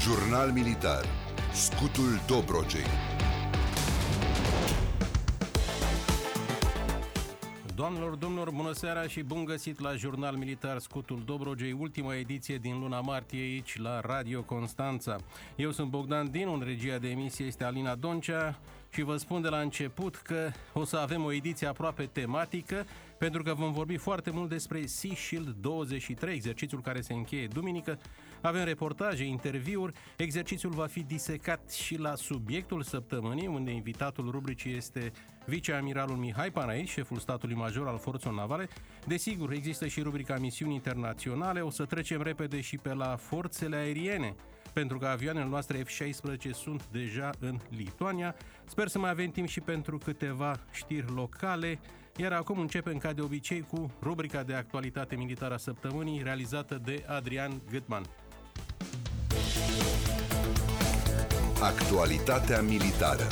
Jurnal militar. Scutul Dobrogei. Doamnelor, domnilor, bună seara și bun găsit la Jurnal Militar Scutul Dobrogei, ultima ediție din luna martie aici la Radio Constanța. Eu sunt Bogdan Dinu, în regia de emisie este Alina Doncea și vă spun de la început că o să avem o ediție aproape tematică, pentru că vom vorbi foarte mult despre Sea Shield 23, exercițiul care se încheie duminică. Avem reportaje, interviuri, exercițiul va fi disecat și la subiectul săptămânii, unde invitatul rubricii este viceamiralul Mihai Panaici, șeful statului major al forțelor navale. Desigur, există și rubrica misiuni internaționale, o să trecem repede și pe la forțele aeriene, pentru că avioanele noastre F-16 sunt deja în Lituania. Sper să mai avem timp și pentru câteva știri locale, iar acum începem ca de obicei cu rubrica de actualitate militară a săptămânii, realizată de Adrian Gâtman. Actualitatea militară.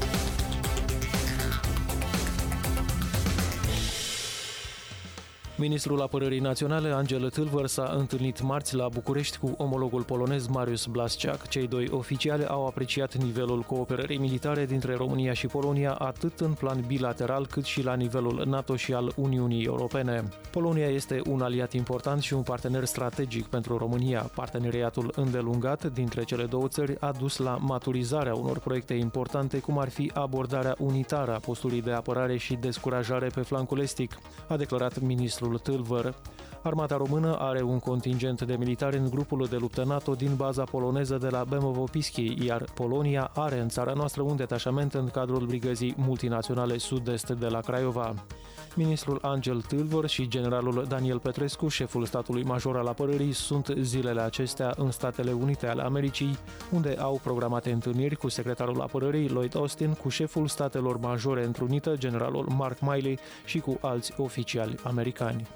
Ministrul Apărării Naționale, Angel Tâlvăr, s-a întâlnit marți la București cu omologul polonez Mariusz Blaszczak. Cei doi oficiali au apreciat nivelul cooperării militare dintre România și Polonia, atât în plan bilateral, cât și la nivelul NATO și al Uniunii Europene. Polonia este un aliat important și un partener strategic pentru România. Parteneriatul îndelungat dintre cele două țări a dus la maturizarea unor proiecte importante, cum ar fi abordarea unitară a postului de apărare și descurajare pe flancul estic, a declarat ministrul Tâlvăr. Armata română are un contingent de militari în grupul de luptă NATO din baza poloneză de la Bemowo-Piskiej, iar Polonia are în țara noastră un detașament în cadrul brigăzii multinaționale Sud-Est de la Craiova. Ministrul Angel Tâlvăr și generalul Daniel Petrescu, șeful statului major al apărării, sunt zilele acestea în Statele Unite ale Americii, unde au programate întâlniri cu secretarul apărării Lloyd Austin, cu șeful statelor majore întrunită, generalul Mark Milley, și cu alți oficiali americani.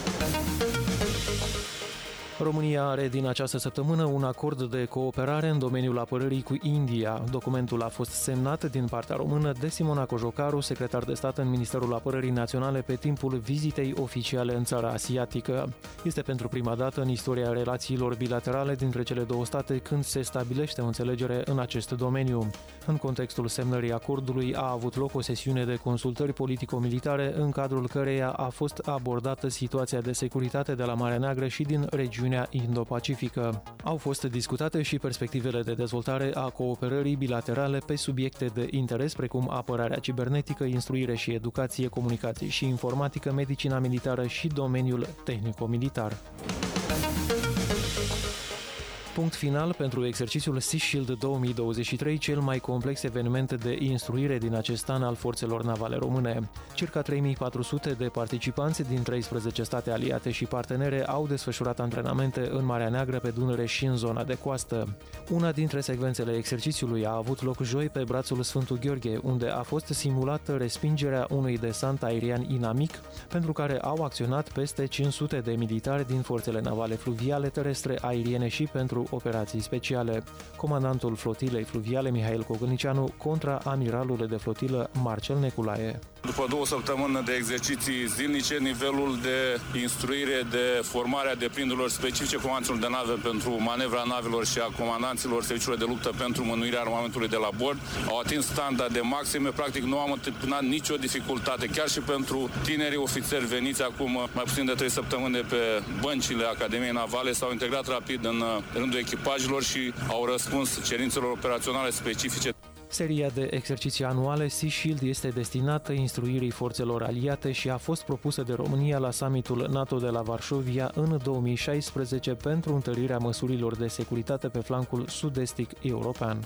România are din această săptămână un acord de cooperare în domeniul apărării cu India. Documentul a fost semnat din partea română de Simona Cojocaru, secretar de stat în Ministerul Apărării Naționale, pe timpul vizitei oficiale în țara asiatică. Este pentru prima dată în istoria relațiilor bilaterale dintre cele două state când se stabilește o înțelegere în acest domeniu. În contextul semnării acordului a avut loc o sesiune de consultări politico-militare, în cadrul căreia a fost abordată situația de securitate de la Marea Neagră și din regiunea Indo-Pacifică. Au fost discutate și perspectivele de dezvoltare a cooperării bilaterale pe subiecte de interes precum apărarea cibernetică, instruire și educație, comunicații și informatică, medicina militară și domeniul tehnico-militar. Punct final pentru exercițiul Sea Shield 2023, cel mai complex eveniment de instruire din acest an al forțelor navale române. Circa 3400 de participanți din 13 state aliate și partenere au desfășurat antrenamente în Marea Neagră, pe Dunăre și în zona de coastă. Una dintre secvențele exercițiului a avut loc joi pe brațul Sfântul Gheorghe, unde a fost simulată respingerea unui desant aerian inamic, pentru care au acționat peste 500 de militari din forțele navale fluviale, terestre, aeriene și pentru operații speciale. Comandantul flotilei fluviale Mihail Cogălnicianu contra amiralul de flotilă Marcel Neculae. După 2 săptămâni de exerciții zilnice, nivelul de instruire, de formare a deprinderilor specifice comandanților de nave pentru manevra navelor și a comandanților serviciilor de luptă pentru mânuirea armamentului de la bord au atins standarde maxime. Practic nu am întâmpinat nicio dificultate, chiar și pentru tinerii ofițeri veniți acum mai puțin de 3 săptămâni de pe băncile Academiei Navale, s-au integrat rapid în rândul echipajelor și au răspuns cerințelor operaționale specifice. Seria de exerciții anuale Sea Shield este destinată instruirii forțelor aliate și a fost propusă de România la summitul NATO de la Varșovia în 2016 pentru întărirea măsurilor de securitate pe flancul sud-estic european.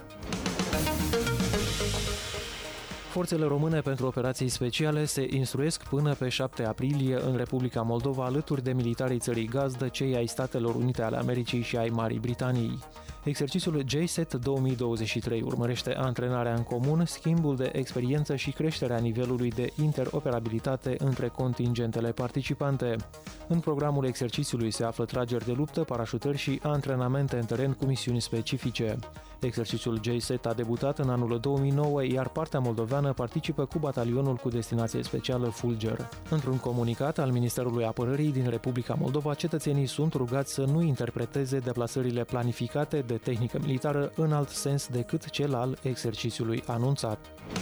Forțele române pentru operații speciale se instruiesc până pe 7 aprilie în Republica Moldova, alături de militarii țării gazdă, cei ai Statelor Unite ale Americii și ai Marii Britanii. Exercițiul JSET 2023 urmărește antrenarea în comun, schimbul de experiență și creșterea nivelului de interoperabilitate între contingentele participante. În programul exercițiului se află trageri de luptă, parașutări și antrenamente în teren cu misiuni specifice. Exercițiul JSET a debutat în anul 2009, iar partea moldoveană participă cu batalionul cu destinație specială Fulger. Într-un comunicat al Ministerului Apărării din Republica Moldova, cetățenii sunt rugați să nu interpreteze deplasările planificate de tehnică militară în alt sens decât cel al exercițiului anunțat.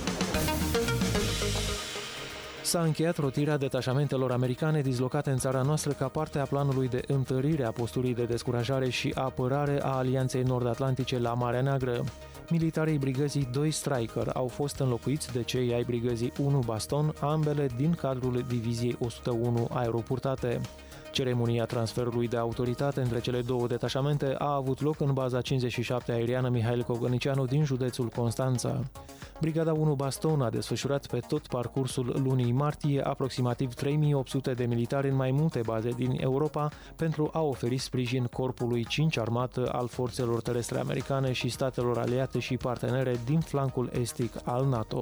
S-a încheiat rotirea detașamentelor americane dislocate în țara noastră ca parte a planului de întărire a posturii de descurajare și apărare a Alianței Nord-Atlantice la Marea Neagră. Militarii brigăzii 2 Striker au fost înlocuiți de cei ai brigăzii 1 Baston, ambele din cadrul diviziei 101 aeropurtate. Ceremonia transferului de autoritate între cele două detașamente a avut loc în baza 57 aeriană Mihail Cogănicianu din județul Constanța. Brigada 1 Baston a desfășurat pe tot parcursul lunii martie aproximativ 3800 de militari în mai multe baze din Europa pentru a oferi sprijin Corpului 5 Armată al Forțelor Terestre Americane și statelor aliate și partenere din flancul estic al NATO.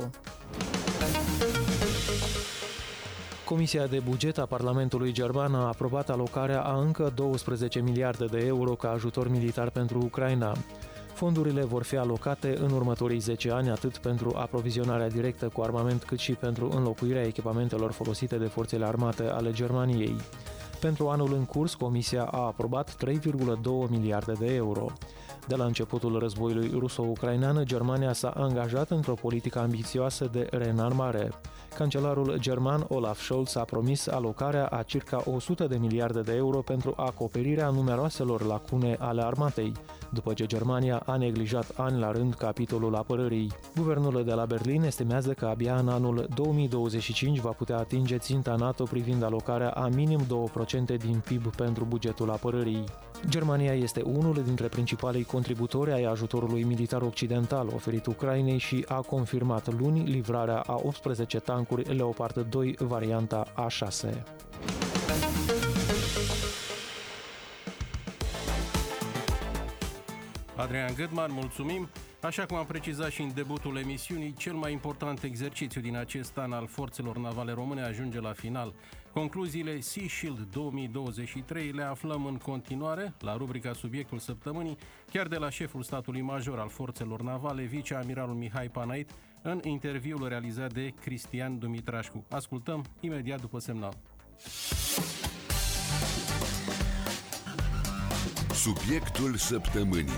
Comisia de buget a Parlamentului German a aprobat alocarea a încă 12 miliarde de euro ca ajutor militar pentru Ucraina. Fondurile vor fi alocate în următorii 10 ani atât pentru aprovizionarea directă cu armament cât și pentru înlocuirea echipamentelor folosite de forțele armate ale Germaniei. Pentru anul în curs, Comisia a aprobat 3,2 miliarde de euro. De la începutul războiului ruso-ucrainean, Germania s-a angajat într-o politică ambițioasă de reînarmare. Cancelarul german Olaf Scholz a promis alocarea a circa 100 de miliarde de euro pentru acoperirea numeroaselor lacune ale armatei, după ce Germania a neglijat ani la rând capitolul apărării. Guvernul de la Berlin estimează că abia în anul 2025 va putea atinge ținta NATO privind alocarea a minim 2% din PIB pentru bugetul apărării. Germania este unul dintre principalii contributori ai ajutorului militar occidental oferit Ucrainei și a confirmat luni livrarea a 18 tancuri Leopard 2 varianta A6. Adrian Gâdman, mulțumim! Așa cum am precizat și în debutul emisiunii, cel mai important exercițiu din acest an al forțelor navale române ajunge la final. Concluziile Sea Shield 2023 le aflăm în continuare la rubrica Subiectul Săptămânii, chiar de la șeful statului major al forțelor navale, viceamiralul Mihai Panait, în interviul realizat de Cristian Dumitrașcu. Ascultăm imediat după semnal. Subiectul Săptămânii.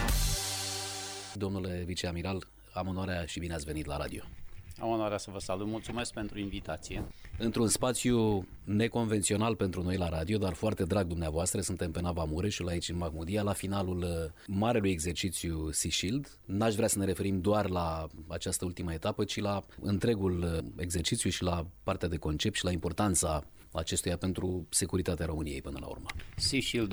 Domnule viceamiral, am onoarea și bine ați venit la radio. Am onoarea să vă salut, mulțumesc pentru invitație. Într-un spațiu neconvențional pentru noi la radio, dar foarte drag dumneavoastră, suntem pe nava Mureșul, aici în Mahmudia, la finalul marelui exercițiu Sea Shield. N-aș vrea să ne referim doar la această ultimă etapă, ci la întregul exercițiu și la partea de concept și la importanța acestuia pentru securitatea României până la urmă. Sea Shield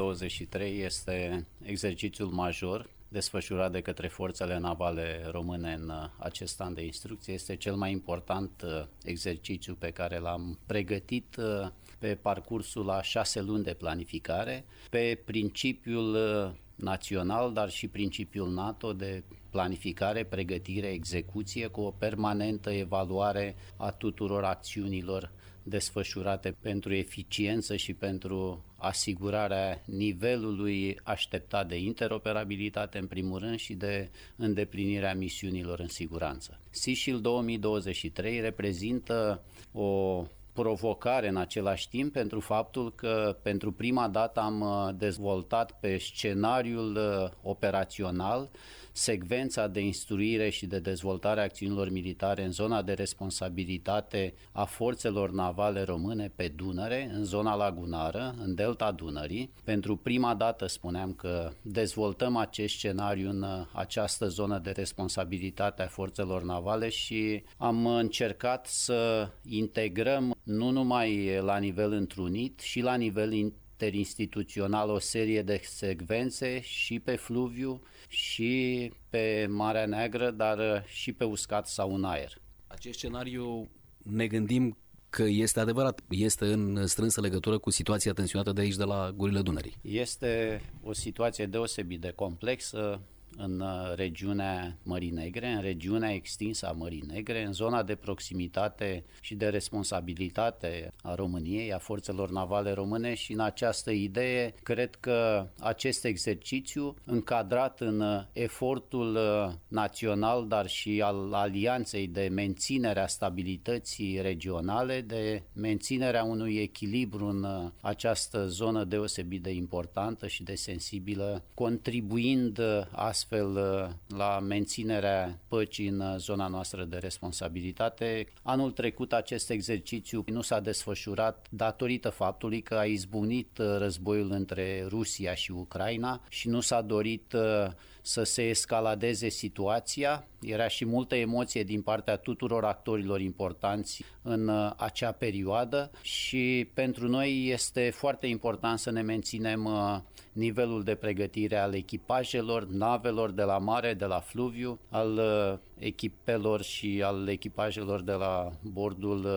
2023 este exercițiul major desfășurat de către forțele navale române în acest an de instrucție. Este cel mai important exercițiu pe care l-am pregătit pe parcursul la 6 luni de planificare, pe principiul național, dar și principiul NATO de planificare, pregătire, execuție, cu o permanentă evaluare a tuturor acțiunilor desfășurate pentru eficiență și pentru asigurarea nivelului așteptat de interoperabilitate în primul rând și de îndeplinirea misiunilor în siguranță. Sea Shield 2023 reprezintă o provocare în același timp pentru faptul că pentru prima dată am dezvoltat pe scenariul operațional secvența de instruire și de dezvoltare a acțiunilor militare în zona de responsabilitate a forțelor navale române pe Dunăre, în zona lagunară, în delta Dunării. Pentru prima dată spuneam că dezvoltăm acest scenariu în această zonă de responsabilitate a forțelor navale și am încercat să integrăm nu numai la nivel întrunit, și la nivel interinstituțional o serie de secvențe și pe fluviu și pe Marea Neagră, dar și pe uscat sau în aer. Acest scenariu, ne gândim că este adevărat, este în strânsă legătură cu situația tensionată de aici, de la gurile Dunării. Este o situație deosebit de complexă. în regiunea Mării Negre, în regiunea extinsă a Mării Negre, în zona de proximitate și de responsabilitate a României, a forțelor navale române, și în această idee cred că acest exercițiu, încadrat în efortul național, dar și al alianței de menținere a stabilității regionale, de menținerea unui echilibru în această zonă deosebit de importantă și de sensibilă, contribuind astfel la menținerea păcii în zona noastră de responsabilitate. Anul trecut acest exercițiu nu s-a desfășurat datorită faptului că a izbucnit războiul între Rusia și Ucraina și nu s-a dorit să se escaladeze situația. Era și multă emoție din partea tuturor actorilor importanți în acea perioadă și pentru noi este foarte important să ne menținem nivelul de pregătire al echipajelor, navelor de la mare, de la fluviu, al echipelor și al echipajelor de la bordul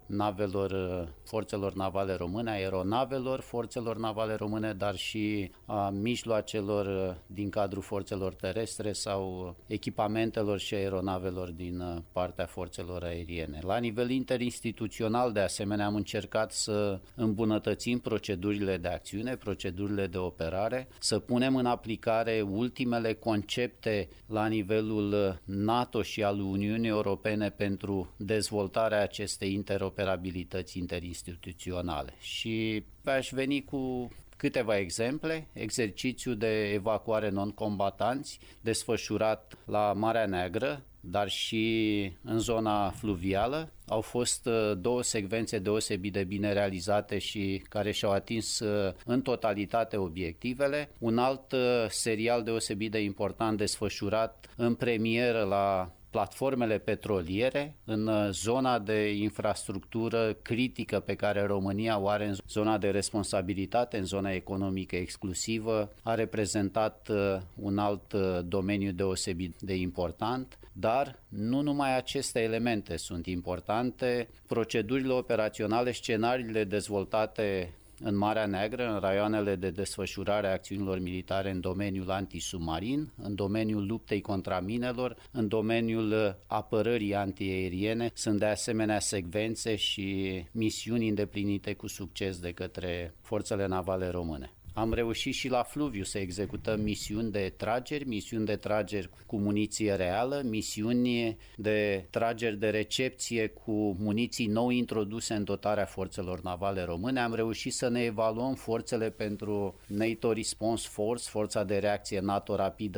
navelor forțelor navale române, aeronavelor forțelor navale române, dar și a mijloacelor din cadrul forțelor terestre sau echipamentelor și aeronavelor din partea forțelor aeriene. La nivel interinstituțional, de asemenea, am încercat să îmbunătățim procedurile de acțiune, procedurile de operare, să punem în aplicare ultimele concepte la nivelul NATO și al Uniunii Europene pentru dezvoltarea acestei interoperabilități interinstituționale. Și aș veni cu câteva exemple. Exercițiul de evacuare non-combatanți desfășurat la Marea Neagră, dar și în zona fluvială. Au fost două secvențe deosebit de bine realizate și care și-au atins în totalitate obiectivele. Un alt serial deosebit de important desfășurat în premieră la platformele petroliere, în zona de infrastructură critică pe care România o are în zona de responsabilitate, în zona economică exclusivă, a reprezentat un alt domeniu deosebit de important, dar nu numai aceste elemente sunt importante. Procedurile operaționale, scenariile dezvoltate în Marea Neagră, în raioanele de desfășurare a acțiunilor militare în domeniul antisubmarin, în domeniul luptei contra minelor, în domeniul apărării antiaeriene, sunt de asemenea secvențe și misiuni îndeplinite cu succes de către forțele navale române. Am reușit și la fluviu să executăm misiuni de trageri cu muniție reală, misiuni de trageri de recepție cu muniții nou introduse în dotarea forțelor navale române. Am reușit să ne evaluăm forțele pentru NATO Response Force, forța de reacție NATO rapidă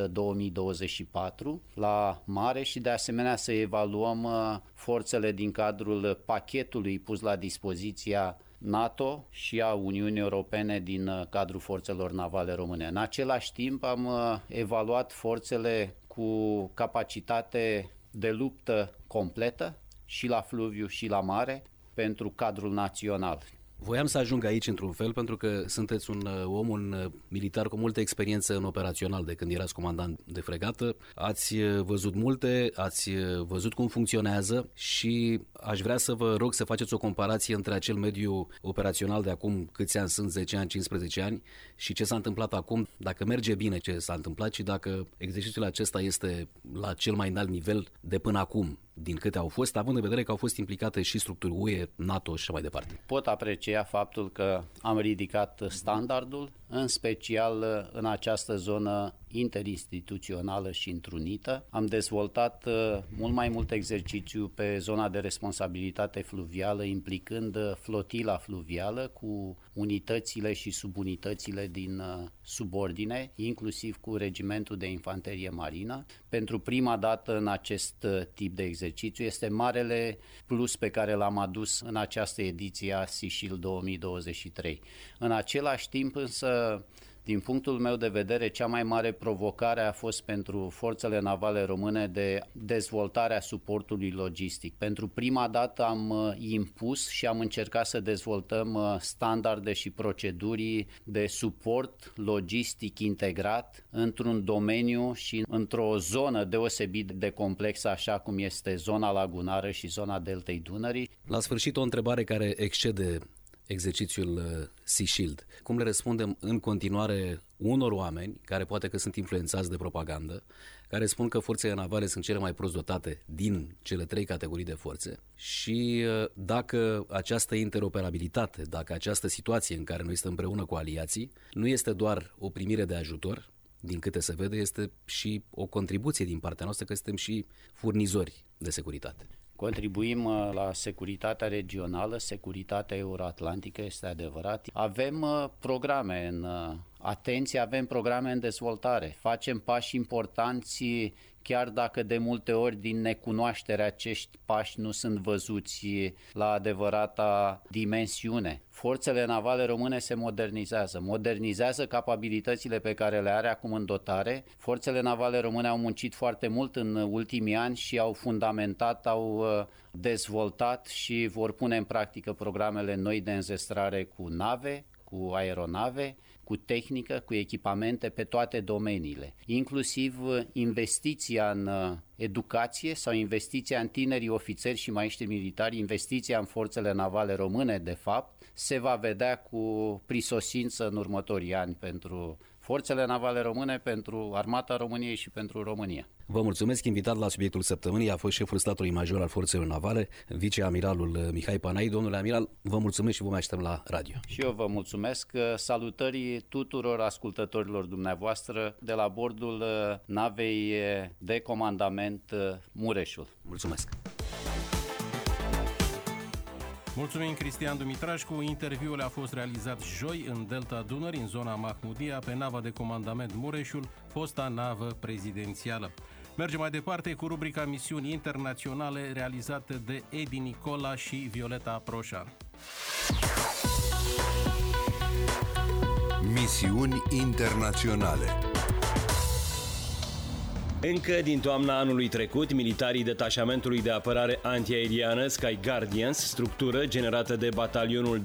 2024 la mare și de asemenea să evaluăm forțele din cadrul pachetului pus la dispoziția NATO și a Uniunii Europene din cadrul forțelor navale române. În același timp am evaluat forțele cu capacitate de luptă completă și la fluviu și la mare pentru cadrul național. Voiam să ajung aici într-un fel pentru că sunteți un militar cu multă experiență în operațional de când erați comandant de fregată. Ați văzut multe, ați văzut cum funcționează și aș vrea să vă rog să faceți o comparație între acel mediu operațional de acum câți ani sunt, 10 ani, 15 ani și ce s-a întâmplat acum, dacă merge bine ce s-a întâmplat și dacă exercițiul acesta este la cel mai înalt nivel de până acum, din câte au fost, având în vedere că au fost implicate și structuri UE, NATO și așa mai departe. Pot aprecia faptul că am ridicat standardul, în special în această zonă interinstituțională și întrunită. Am dezvoltat mult mai mult exercițiu pe zona de responsabilitate fluvială, implicând flotila fluvială cu unitățile și subunitățile din subordine, inclusiv cu regimentul de infanterie marină. Pentru prima dată în acest tip de exercițiu este marele plus pe care l-am adus în această ediție a Sea Shield 2023. În același timp însă, din punctul meu de vedere, cea mai mare provocare a fost pentru forțele navale române de dezvoltarea suportului logistic. Pentru prima dată am impus și am încercat să dezvoltăm standarde și proceduri de suport logistic integrat într-un domeniu și într-o zonă deosebit de complexă, așa cum este zona lagunară și zona deltei Dunării. La sfârșit, o întrebare care excede exercițiul Sea Shield. Cum le răspundem în continuare unor oameni care poate că sunt influențați de propagandă, care spun că forțele navale sunt cele mai prost dotate din cele 3 categorii de forțe și dacă această interoperabilitate, dacă această situație în care noi stăm împreună cu aliații, nu este doar o primire de ajutor, din câte se vede, este și o contribuție din partea noastră, că suntem și furnizori de securitate. Contribuim la securitatea regională, securitatea euroatlantică, este adevărat. Avem programe avem programe în dezvoltare, facem pași importanți, chiar dacă de multe ori din necunoaștere acești pași nu sunt văzuți la adevărata dimensiune. Forțele navale române se modernizează capabilitățile pe care le are acum în dotare. Forțele navale române au muncit foarte mult în ultimii ani și au fundamentat, au dezvoltat și vor pune în practică programele noi de înzestrare cu nave, cu aeronave, cu tehnică, cu echipamente pe toate domeniile. Inclusiv investiția în educație sau investiția în tinerii ofițeri și maiștri militari, investiția în forțele navale române, de fapt, se va vedea cu prisosință în următorii ani pentru forțele navale române, pentru Armata României și pentru România. Vă mulțumesc. Invitat la subiectul săptămânii a fost șeful statului major al forțelor navale, viceamiralul Mihai Panai. Domnule amiral, vă mulțumesc și vă mai așteptăm la radio. Și eu vă mulțumesc. Salutări tuturor ascultătorilor dumneavoastră de la bordul navei de comandament Mureșul. Mulțumesc. Mulțumim, Cristian Dumitrașcu. Interviul a fost realizat joi în Delta Dunării, în zona Mahmudia, pe nava de comandament Mureșul, fosta navă prezidențială. Mergem mai departe cu rubrica Misiuni Internaționale, realizată de Edi Nicola și Violeta Proșan. Misiuni internaționale. Încă din toamna anului trecut, militarii detașamentului de apărare antiaeriană Sky Guardians, structură generată de batalionul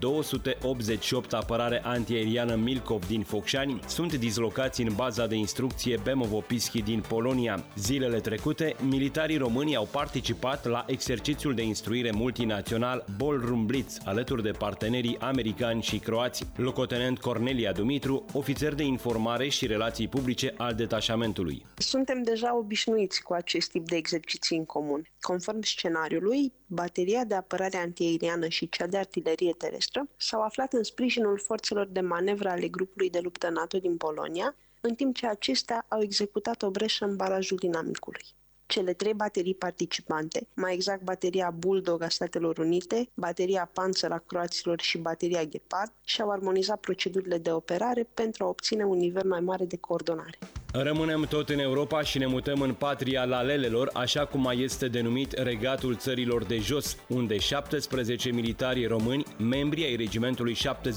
288 apărare antiaeriană Milkov din Focșani, sunt dislocați în baza de instrucție Bemovo-Pischi din Polonia. Zilele trecute, militarii români au participat la exercițiul de instruire multinațional Ballroom Blitz, alături de partenerii americani și croați. Locotenent Cornelia Dumitru, ofițer de informare și relații publice al detașamentului. Suntem deja obișnuiți cu acest tip de exerciții în comun. Conform scenariului, bateria de apărare antiaeriană și cea de artilerie terestră s-au aflat în sprijinul forțelor de manevră ale grupului de luptă NATO din Polonia, în timp ce acestea au executat o breșă în barajul Dinamicului. Cele 3 baterii participante, mai exact bateria Bulldog a Statelor Unite, bateria Panzer a croaților și bateria Gepard, și-au armonizat procedurile de operare pentru a obține un nivel mai mare de coordonare. Rămânem tot în Europa și ne mutăm în patria lalelelor, așa cum mai este denumit Regatul Țărilor de Jos, unde 17 militari români, membri ai regimentului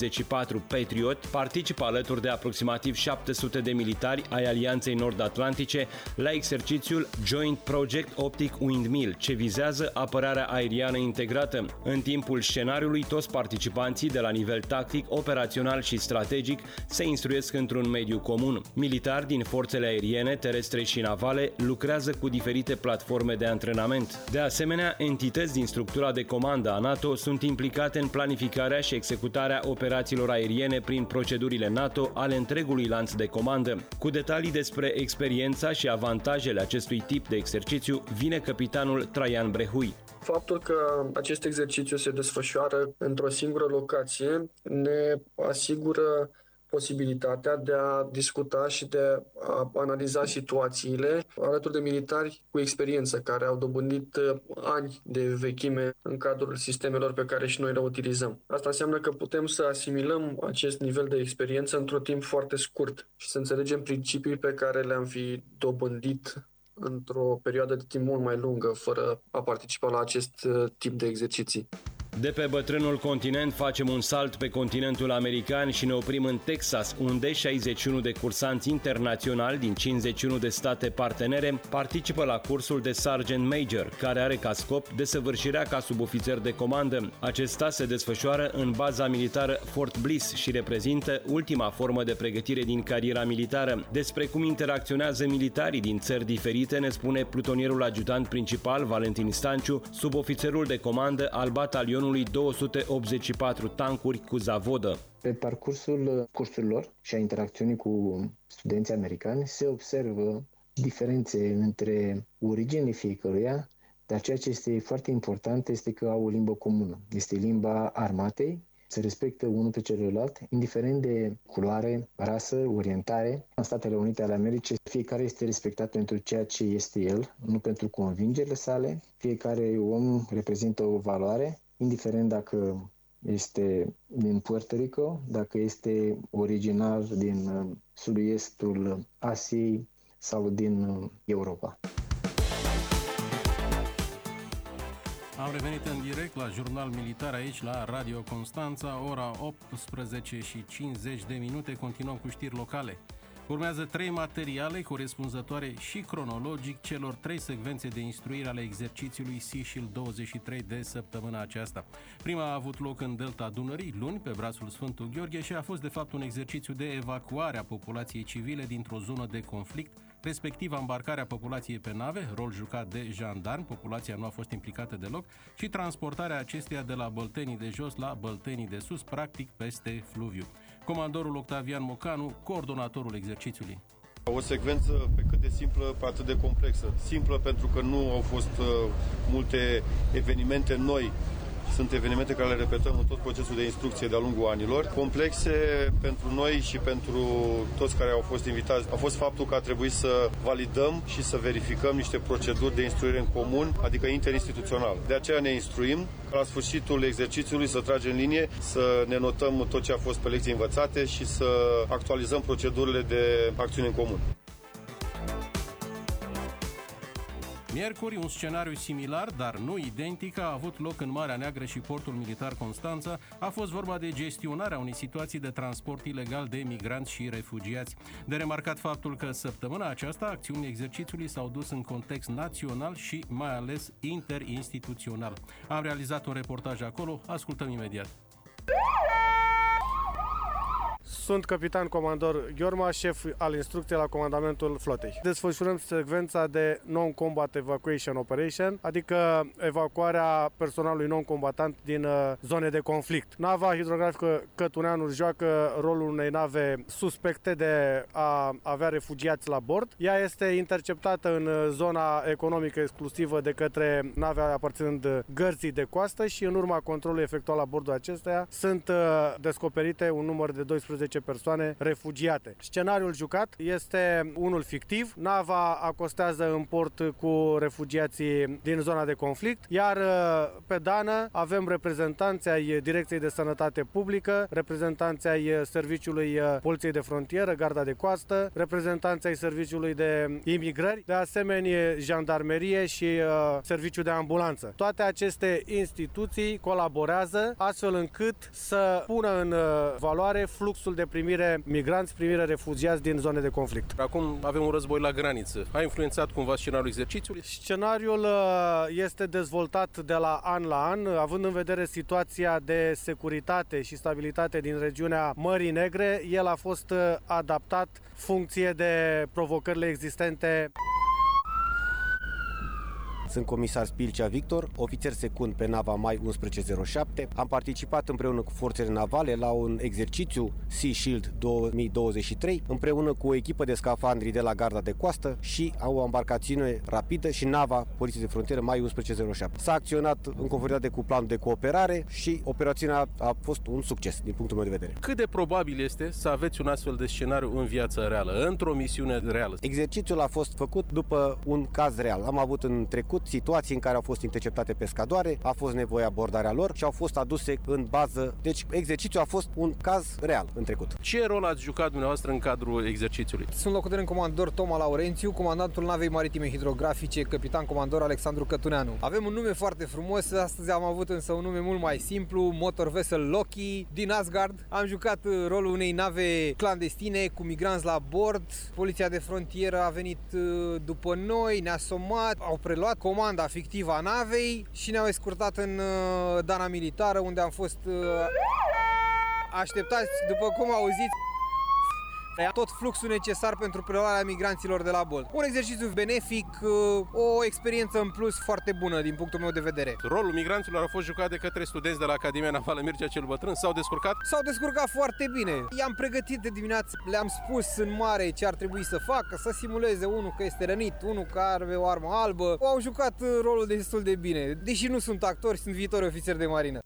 74 Patriot, participă alături de aproximativ 700 de militari ai Alianței Nord-Atlantice la exercițiul Joint Project Optic Windmill, ce vizează apărarea aeriană integrată. În timpul scenariului, toți participanții de la nivel tactic, operațional și strategic se instruiesc într-un mediu comun. Militari din forțele aeriene, terestre și navale lucrează cu diferite platforme de antrenament. De asemenea, entități din structura de comandă a NATO sunt implicate în planificarea și executarea operațiilor aeriene prin procedurile NATO ale întregului lanț de comandă. Cu detalii despre experiența și avantajele acestui tip de exercițiu vine capitanul Traian Brehui. Faptul că acest exercițiu se desfășoară într-o singură locație ne asigură posibilitatea de a discuta și de a analiza situațiile alături de militari cu experiență, care au dobândit ani de vechime în cadrul sistemelor pe care și noi le utilizăm. Asta înseamnă că putem să asimilăm acest nivel de experiență într-un timp foarte scurt și să înțelegem principii pe care le-am fi dobândit într-o perioadă de timp mult mai lungă, fără a participa la acest tip de exerciții. De pe bătrânul continent facem un salt pe continentul american și ne oprim în Texas, unde 61 de cursanți internaționali din 51 de state partenere participă la cursul de Sergeant Major, care are ca scop desăvârșirea ca subofițer de comandă. Acesta se desfășoară în baza militară Fort Bliss și reprezintă ultima formă de pregătire din cariera militară. Despre cum interacționează militarii din țări diferite ne spune plutonierul adjutant principal Valentin Stanciu, subofițerul de comandă al batalionului anului 284 tancuri cu zavodă. Pe parcursul cursurilor și a interacțiunii cu studenții americani se observă diferențe între originile fiecăruia, dar ceea ce este foarte important este că au o limbă comună. Este limba armatei, se respectă unul pe celălalt, indiferent de culoare, rasă, orientare. În Statele Unite ale Americii, fiecare este respectat pentru ceea ce este el, nu pentru convingerile sale. Fiecare om reprezintă o valoare, indiferent dacă este din Puerto Rico, dacă este originar din sud-estul Asiei sau din Europa. Am revenit în direct la Jurnal Militar aici la Radio Constanța, ora 18:50. Continuăm cu știri locale. Urmează 3 materiale corespunzătoare și cronologic celor 3 secvențe de instruire ale exercițiului Sea Shield 23 de săptămâna aceasta. Prima a avut loc în Delta Dunării, luni, pe brațul Sfântul Gheorghe și a fost de fapt un exercițiu de evacuare a populației civile dintr-o zonă de conflict, respectiv îmbarcarea populației pe nave, rol jucat de jandarmi, populația nu a fost implicată deloc, și transportarea acesteia de la Băltenii de jos la Băltenii de sus, practic peste fluviu. Comandorul Octavian Mocanu, coordonatorul exercițiului. O secvență pe cât de simplă, pe atât de complexă. Simplă pentru că nu au fost multe evenimente noi. Sunt evenimente care le repetăm în tot procesul de instrucție de-a lungul anilor. Complexe pentru noi și pentru toți care au fost invitați a fost faptul că a trebuit să validăm și să verificăm niște proceduri de instruire în comun, adică interinstituțional. De aceea ne instruim ca la sfârșitul exercițiului să tragem linie, să ne notăm tot ce a fost pe lecții învățate și să actualizăm procedurile de acțiune în comun. Miercuri, un scenariu similar, dar nu identic, a avut loc în Marea Neagră și portul militar Constanța. A fost vorba de gestionarea unei situații de transport ilegal de migranți și refugiați. De remarcat faptul că săptămâna aceasta acțiunile exercițiului s-au dus în context național și mai ales interinstituțional. Am realizat un reportaj acolo, ascultăm imediat. Sunt capitan comandor Gheorma, șef al instrucției la comandamentul flotei. Desfășurăm secvența de Non-Combat Evacuation Operation, adică evacuarea personalului non-combatant din zone de conflict. Nava hidrografică Cătuneanu joacă rolul unei nave suspecte de a avea refugiați la bord. Ea este interceptată în zona economică exclusivă de către nave aparținând gărzii de coastă și în urma controlului efectuat la bordul acesteia sunt descoperite un număr de 12 persoane refugiate. Scenariul jucat este unul fictiv. Nava acostează în port cu refugiații din zona de conflict, iar pe dană avem reprezentanți ai Direcției de Sănătate Publică, reprezentanți ai Serviciului Poliției de Frontieră, Garda de Coastă, reprezentanți ai Serviciului de Imigrări, de asemenea Jandarmerie și Serviciul de Ambulanță. Toate aceste instituții colaborează astfel încât să pună în valoare fluxul de primire migranți, primire refugiați din zone de conflict. Acum avem un război la graniță. A influențat cumva scenariul exercițiului? Scenariul este dezvoltat de la an, având în vedere situația de securitate și stabilitate din regiunea Mării Negre. El a fost adaptat funcție de provocările existente. Sunt comisar Spilcea Victor, ofițer secund pe nava Mai 1107. Am participat împreună cu forțele navale la un exercițiu Sea Shield 2023, împreună cu o echipă de scafandri de la Garda de Coastă și o embarcațiune rapidă și nava Poliției de Frontieră Mai 1107. S-a acționat în conformitate cu planul de cooperare și operațiunea a fost un succes din punctul meu de vedere. Cât de probabil este să aveți un astfel de scenariu în viața reală, într-o misiune reală? Exercițiul a fost făcut după un caz real. Am avut în trecut situații în care au fost interceptate pescadoare, a fost nevoie abordarea lor și au fost aduse în bază. Deci exercițiul a fost un caz real în trecut. Ce rol ați jucat dumneavoastră în cadrul exercițiului? Sunt locotenent comandor Toma Laurențiu, comandantul navei maritime hidrografice, capitan comandor Alexandru Cătuneanu. Avem un nume foarte frumos, astăzi am avut însă un nume mult mai simplu, Motor Vessel Loki, din Asgard. Am jucat rolul unei nave clandestine cu migranți la bord. Poliția de frontieră a venit după noi, ne-a somat, au preluat comanda fictivă a navei și ne-au escortat în Dana Militară, unde am fost așteptați, după cum auziți, tot fluxul necesar pentru preluarea migranților de la bord. Un exercițiu benefic, o experiență în plus foarte bună din punctul meu de vedere. Rolul migranților a fost jucat de către studenți de la Academia Navală Mircea cel Bătrân. S-au descurcat? S-au descurcat foarte bine. I-am pregătit de dimineață, le-am spus în mare ce ar trebui să facă, să simuleze unul că este rănit, unul că are o armă albă. Au jucat rolul destul de bine. Deși nu sunt actori, sunt viitori ofițeri de marină.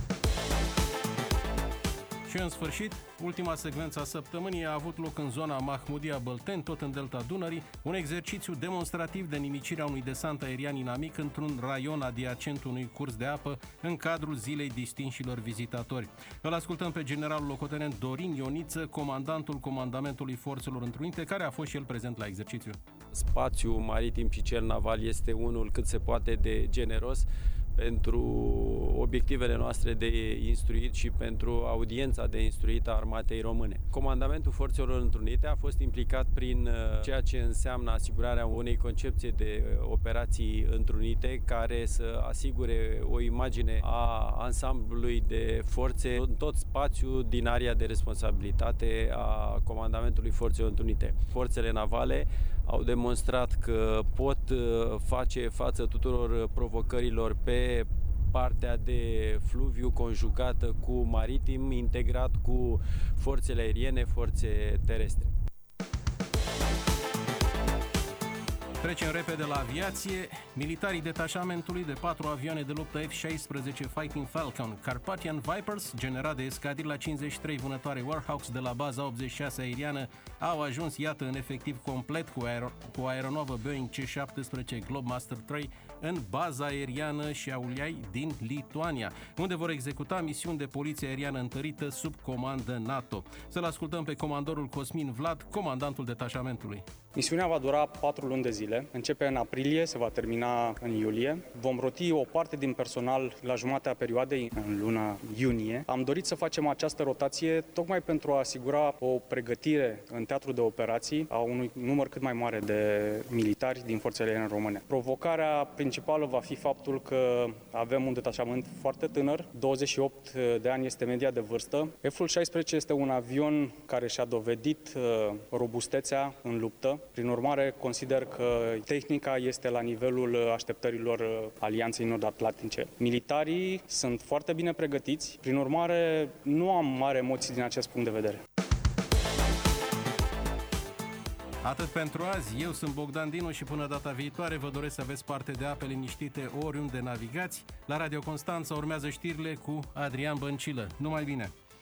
Și în sfârșit, ultima secvență a săptămânii a avut loc în zona Mahmudia-Bălten, tot în delta Dunării, un exercițiu demonstrativ de nimicirea unui desant aerian inamic într-un raion adiacent unui curs de apă în cadrul zilei distinșilor vizitatori. Îl ascultăm pe generalul locotenent Dorin Ioniță, comandantul Comandamentului Forțelor Întrunite, care a fost și el prezent la exercițiu. Spațiul maritim și cel naval este unul cât se poate de generos pentru obiectivele noastre de instruit și pentru audiența de instruit a armatei române. Comandamentul Forțelor Întrunite a fost implicat prin ceea ce înseamnă asigurarea unei concepții de operații întrunite care să asigure o imagine a ansamblului de forțe în tot spațiul din area de responsabilitate a Comandamentului Forțelor Întrunite. Forțele navale au demonstrat că pot face față tuturor provocărilor pe partea de fluviu conjugată cu maritim, integrat cu forțele aeriene, forțe terestre. Trecem repede la aviație. Militarii detașamentului de 4 avioane de luptă F-16 Fighting Falcon Carpathian Vipers, generat de escadrila 53 vânătoare Warhawks de la baza 86 aeriană, au ajuns, iată, în efectiv complet cu aeronavă Boeing C-17 Globemaster III în baza aeriană Šiauliai din Lituania, unde vor executa misiuni de poliție aeriană întărită sub comandă NATO. Să-l ascultăm pe comandorul Cosmin Vlad, comandantul detașamentului. Misiunea va dura 4 luni de zile. Începe în aprilie, se va termina în iulie. Vom roti o parte din personal la jumatea perioadei, în luna iunie. Am dorit să facem această rotație tocmai pentru a asigura o pregătire în teatru de operații a unui număr cât mai mare de militari din forțele aeriene române. Provocarea principală va fi faptul că avem un detașament foarte tânăr, 28 de ani este media de vârstă. F-16 este un avion care și-a dovedit robustețea în luptă. Prin urmare, consider că tehnica este la nivelul așteptărilor Alianței Nord-Atlantice. Militarii sunt foarte bine pregătiți, prin urmare, nu am mari emoții din acest punct de vedere. Atât pentru azi, eu sunt Bogdan Dinu și până data viitoare vă doresc să aveți parte de ape liniștite oriunde navigați. La Radio Constanța urmează știrile cu Adrian Băncilă. Numai bine!